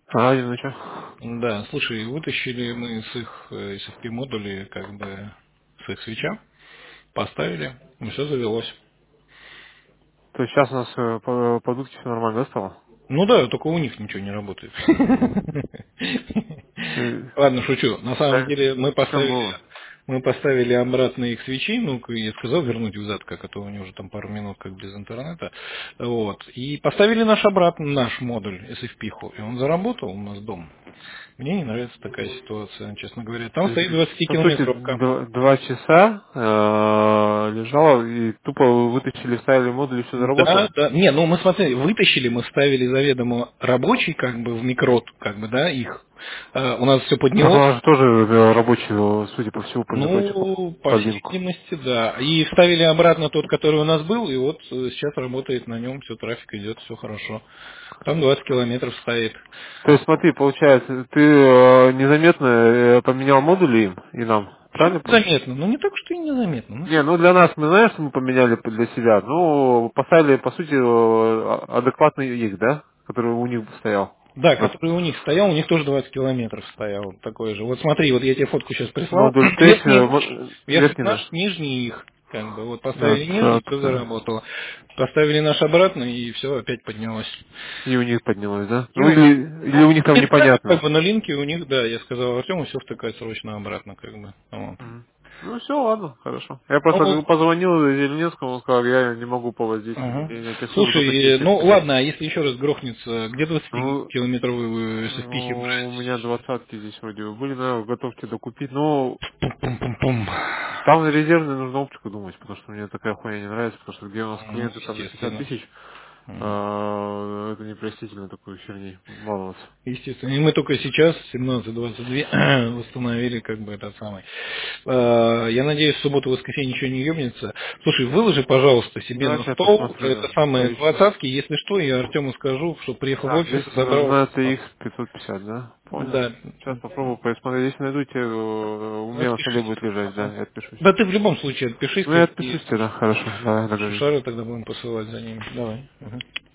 Ну что? Да, слушай, вытащили мы с их SFP модулей, как бы, с их свеча, поставили, и все завелось. То есть сейчас у нас по продукте все нормально, да, стало? Ну да, только у них ничего не работает. Э, Ладно, шучу. На самом Да, деле в чем было? мы поставили обратно их свечи, ну, я сказал вернуть взад, как это у него уже там пару минут как без интернета. Вот. И поставили наш обратно, наш модуль SFP, и он заработал у нас дом. Мне не нравится такая ситуация, честно говоря. Там То есть, стоит 20 по сути, километров кабель. 2 часа лежало и тупо вытащили, ставили модуль и все Да, заработало. да. Не, ну мы смотрели, вытащили, мы ставили заведомо рабочий, как бы в микрот, как бы, да, их. У нас все Так у поднялось. нас же тоже рабочий, судя по всему, по микротику, Ну, по под всей линку. видимости, да. И вставили обратно тот, который у нас был, и вот сейчас работает на нем, все, трафик идет, все хорошо. Там 20 километров стоит. То есть смотри, получается, ты незаметно поменял модули им и нам, правильно понял? Заметно, ну не так уж и незаметно. Ну, Не, ну для нас, мы знаешь, что мы поменяли для себя? Ну, поставили, по сути, адекватный их, да? Который у них стоял. да, У нас который у них стоял, у них тоже 20 километров стоял, такой же. Вот смотри, вот я тебе фотку сейчас прислал. модуль стоит, Верхний наш, верхний верхний, наш, да? нижний их. Как бы вот Да, поставили нижний, так, все так. заработало. Поставили наш обратно, и все опять поднялось. И у них поднялось, да? И Ну, у них. или у них там Нет, как непонятно. бы на линке у них, да, я сказал Артему, все втыкать срочно обратно, как бы. Вот. Мгм. Ну, все, ладно, хорошо. Я просто Ну, позвонил Зеленецкому, он сказал, я не могу повоздействовать, ага. я не интересую, вы только Слушай, ну технически. ладно, а если еще раз грохнется, где Ну, 20-километровые SFP у брать? меня двадцатки здесь вроде бы были, наверное, готовьте докупить. Но Пум-пум-пум-пум. там резервную нужно оптику думать, потому что мне такая хуйня не нравится, потому что где у нас Ну, клиенты там на 50 естественно. тысяч, М. это непростительно такой херней баловаться. Естественно. И мы только сейчас, 17:22, восстановили как бы этот самый. Я надеюсь, в субботу-воскресенье ничего не ебнется. Слушай, выложи, пожалуйста, себе Да, на сейчас стол посмотрю, это да, самое поищу. двадцатки. Если что, я Артему скажу, что приехал в Так, офис здесь и забрал. на TX 550, да? Понял. Да. Сейчас попробую посмотреть. Если найду, тебе у меня на столе Отпишись. будет лежать, да, Ага. я отпишусь. Да ты в любом случае отпишись, Ну, я и отпишусь тебе, да, хорошо, да, договорились. Шушары тогда будем посылать за ними. Давай. Ага.